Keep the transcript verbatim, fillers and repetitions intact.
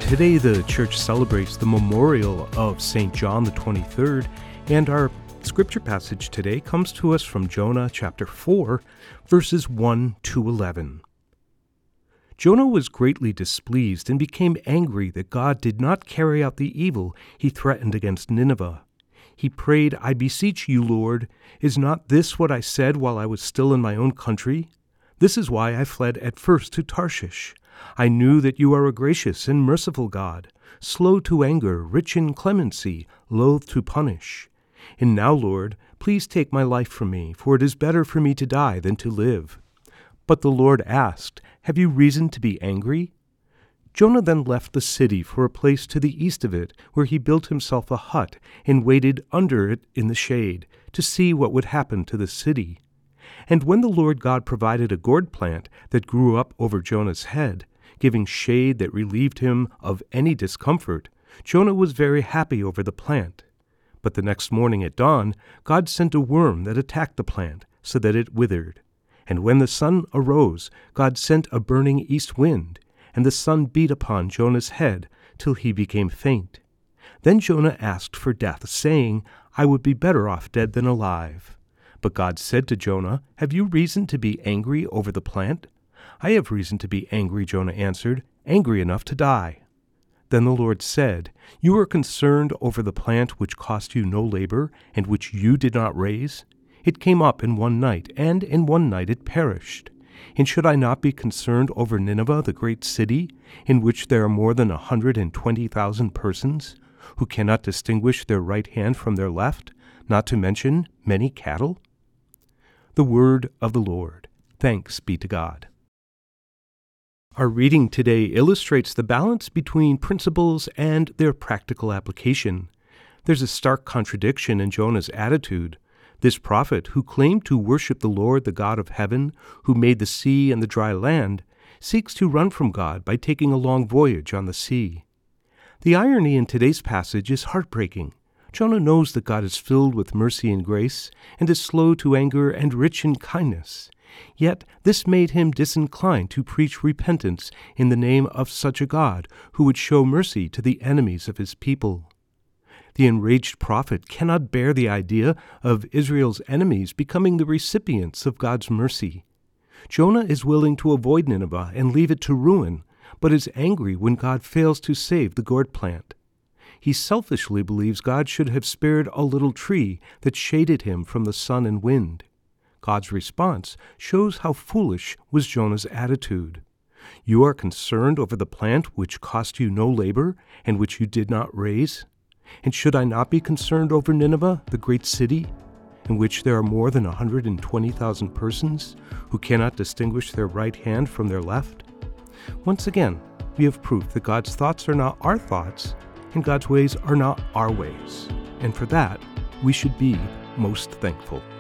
Today the church celebrates the memorial of Saint John the twenty-third, and our scripture passage today comes to us from Jonah chapter four, verses one to eleven. Jonah was greatly displeased and became angry that God did not carry out the evil he threatened against Nineveh. He prayed, "I beseech you, Lord, is not this what I said while I was still in my own country? This is why I fled at first to Tarshish. I knew that you are a gracious and merciful God, slow to anger, rich in clemency, loath to punish. And now, Lord, please take my life from me, for it is better for me to die than to live." But the Lord asked, "Have you reason to be angry?" Jonah then left the city for a place to the east of it, where he built himself a hut and waited under it in the shade, to see what would happen to the city. And when the Lord God provided a gourd plant that grew up over Jonah's head, giving shade that relieved him of any discomfort, Jonah was very happy over the plant. But the next morning at dawn, God sent a worm that attacked the plant, so that it withered. And when the sun arose, God sent a burning east wind, and the sun beat upon Jonah's head till he became faint. Then Jonah asked for death, saying, "I would be better off dead than alive." But God said to Jonah, "Have you reason to be angry over the plant?" "I have reason to be angry," Jonah answered, "angry enough to die." Then the Lord said, "You are concerned over the plant which cost you no labor, and which you did not raise? It came up in one night, and in one night it perished. And should I not be concerned over Nineveh, the great city, in which there are more than a hundred and twenty thousand persons, who cannot distinguish their right hand from their left, not to mention many cattle?" The word of the Lord. Thanks be to God. Our reading today illustrates the balance between principles and their practical application. There's a stark contradiction in Jonah's attitude. This prophet, who claimed to worship the Lord, the God of heaven, who made the sea and the dry land, seeks to run from God by taking a long voyage on the sea. The irony in today's passage is heartbreaking. Jonah knows that God is filled with mercy and grace, and is slow to anger and rich in kindness. Yet this made him disinclined to preach repentance in the name of such a God who would show mercy to the enemies of his people. The enraged prophet cannot bear the idea of Israel's enemies becoming the recipients of God's mercy. Jonah is willing to avoid Nineveh and leave it to ruin, but is angry when God fails to save the gourd plant. He selfishly believes God should have spared a little tree that shaded him from the sun and wind. God's response shows how foolish was Jonah's attitude. "You are concerned over the plant which cost you no labor and which you did not raise? And should I not be concerned over Nineveh, the great city, in which there are more than a hundred and twenty thousand persons who cannot distinguish their right hand from their left?" Once again, we have proof that God's thoughts are not our thoughts, and God's ways are not our ways. And for that, we should be most thankful.